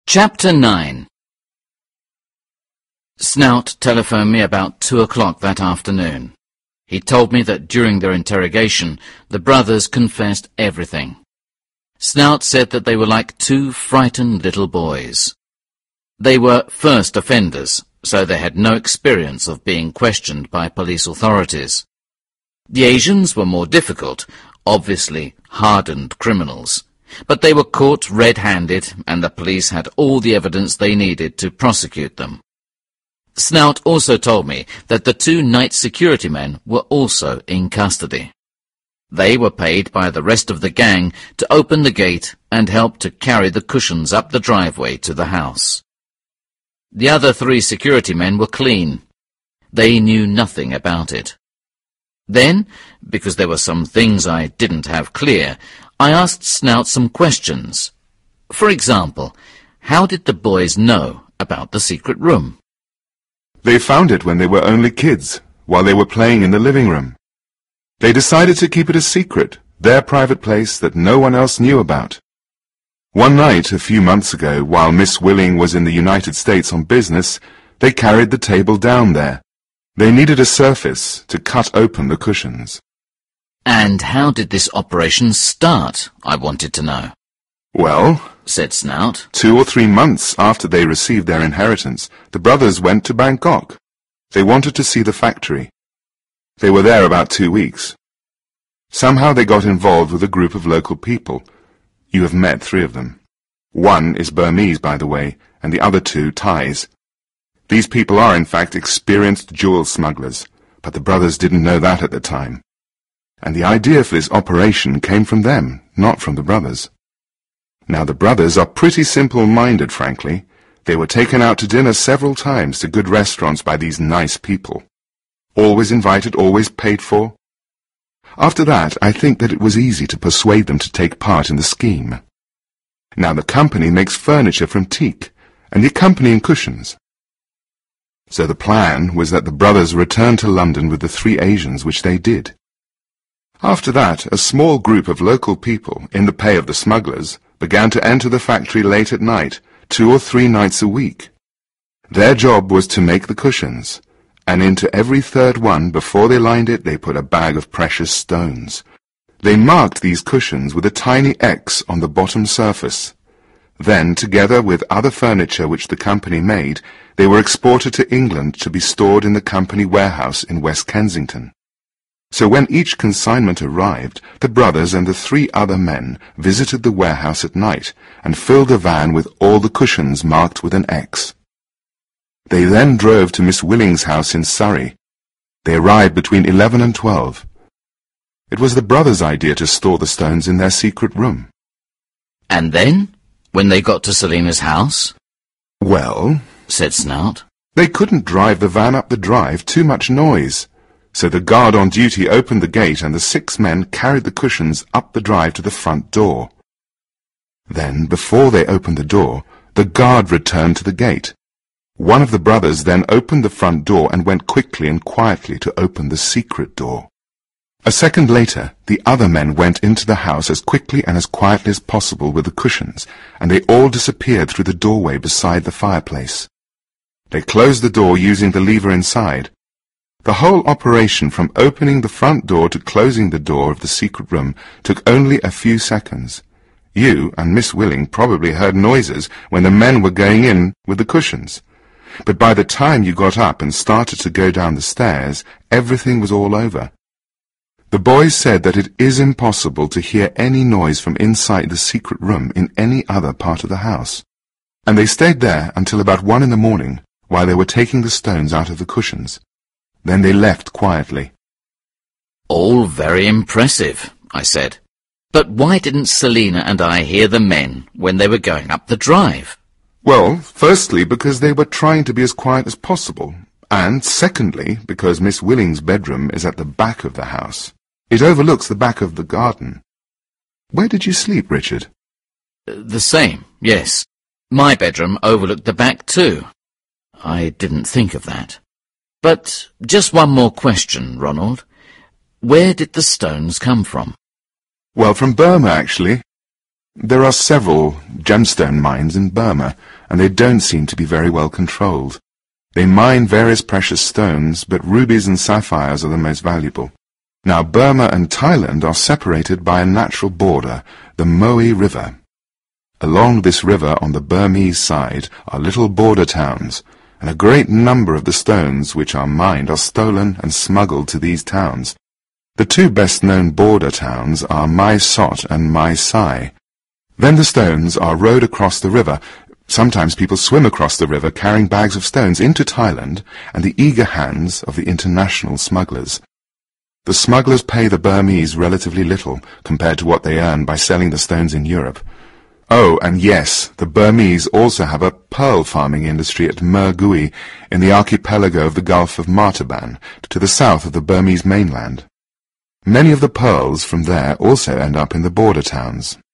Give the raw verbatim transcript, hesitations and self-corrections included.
Chapter nine. Snout telephoned me about two o'clock that afternoon. He told me that during their interrogation, the brothers confessed everything. Snout said that they were like two frightened little boys. They were first offenders, so they had no experience of being questioned by police authorities. The Asians were more difficult, obviously hardened criminals, but they were caught red-handed and the police had all the evidence they needed to prosecute them. Snout also told me that the two night security men were also in custody. They were paid by the rest of the gang to open the gate and help to carry the cushions up the driveway to the house. The other three security men were clean. They knew nothing about it. Then, because there were some things I didn't have clear, I asked Snout some questions. For example, how did the boys know about the secret room? They found it when they were only kids, while they were playing in the living room. They decided to keep it a secret, their private place that no one else knew about. One night, a few months ago, while Miss Willing was in the United States on business, they carried the table down there. They needed a surface to cut open the cushions. And how did this operation start, I wanted to know. Well, said Snout, two or three months after they received their inheritance, the brothers went to Bangkok. They wanted to see the factory. They were there about two weeks. Somehow they got involved with a group of local people. You have met three of them. One is Burmese, by the way, and the other two Thais. These people are, in fact, experienced jewel smugglers, but the brothers didn't know that at the time. And the idea for this operation came from them, not from the brothers. Now, the brothers are pretty simple-minded, frankly. They were taken out to dinner several times to good restaurants by these nice people. Always invited, always paid for. After that, I think that it was easy to persuade them to take part in the scheme. Now, the company makes furniture from teak, and the accompanying cushions. So the plan was that the brothers returned to London with the three Asians, which they did. After that, a small group of local people, in the pay of the smugglers, began to enter the factory late at night, two or three nights a week. Their job was to make the cushions, and into every third one, before they lined it, they put a bag of precious stones. They marked these cushions with a tiny X on the bottom surface. Then, together with other furniture which the company made, they were exported to England to be stored in the company warehouse in West Kensington. So when each consignment arrived, the brothers and the three other men visited the warehouse at night and filled the van with all the cushions marked with an X. They then drove to Miss Willing's house in Surrey. They arrived between eleven and twelve. It was the brothers' idea to store the stones in their secret room. And then, when they got to Selina's house? Well, said Snout, they couldn't drive the van up the drive, too much noise. So the guard on duty opened the gate and the six men carried the cushions up the drive to the front door. Then, before they opened the door, the guard returned to the gate. One of the brothers then opened the front door and went quickly and quietly to open the secret door. A second later, the other men went into the house as quickly and as quietly as possible with the cushions, and they all disappeared through the doorway beside the fireplace. They closed the door using the lever inside. The whole operation from opening the front door to closing the door of the secret room took only a few seconds. You and Miss Willing probably heard noises when the men were going in with the cushions. But by the time you got up and started to go down the stairs, everything was all over. The boys said that it is impossible to hear any noise from inside the secret room in any other part of the house. And they stayed there until about one in the morning, while they were taking the stones out of the cushions. Then they left quietly. All very impressive, I said. But why didn't Selina and I hear the men when they were going up the drive? Well, firstly, because they were trying to be as quiet as possible, and secondly, because Miss Willing's bedroom is at the back of the house. It overlooks the back of the garden. Where did you sleep, Richard? The same, yes. My bedroom overlooked the back too. I didn't think of that. But just one more question, Ronald. Where did the stones come from? Well, from Burma, actually. There are several gemstone mines in Burma, and they don't seem to be very well controlled. They mine various precious stones, but rubies and sapphires are the most valuable. Now, Burma and Thailand are separated by a natural border, the Moe River. Along this river on the Burmese side are little border towns, and a great number of the stones which are mined are stolen and smuggled to these towns. The two best-known border towns are Mai Sot and Mai Sai. Then the stones are rowed across the river. Sometimes people swim across the river carrying bags of stones into Thailand and the eager hands of the international smugglers. The smugglers pay the Burmese relatively little compared to what they earn by selling the stones in Europe. Oh, and yes, the Burmese also have a pearl farming industry at Mergui in the archipelago of the Gulf of Martaban, to the south of the Burmese mainland. Many of the pearls from there also end up in the border towns.